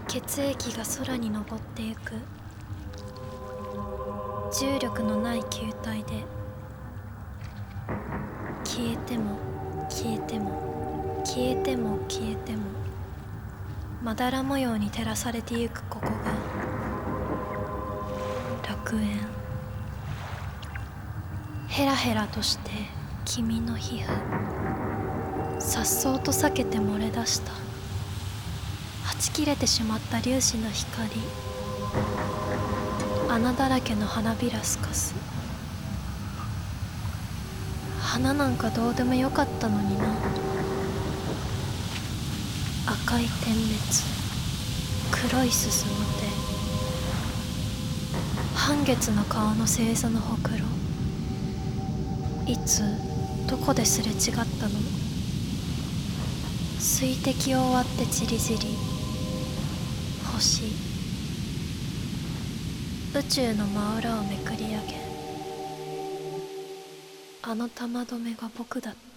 血液が空に昇ってゆく。重力のない球体で消えても消えても消えても消えてもまだら模様に照らされてゆくここが楽園。ヘラヘラとして君の皮膚颯爽と避けて漏れ出した。はち切れてしまった粒子の光、穴だらけの花びらすかす。花なんかどうでもよかったのにな。赤い点滅、黒いすすの手、半月の顔の星座のほくろ。いつどこですれ違ったの？水滴を割ってちりぢり星、宇宙の真裏をめくり上げ、あの玉止めが僕だった。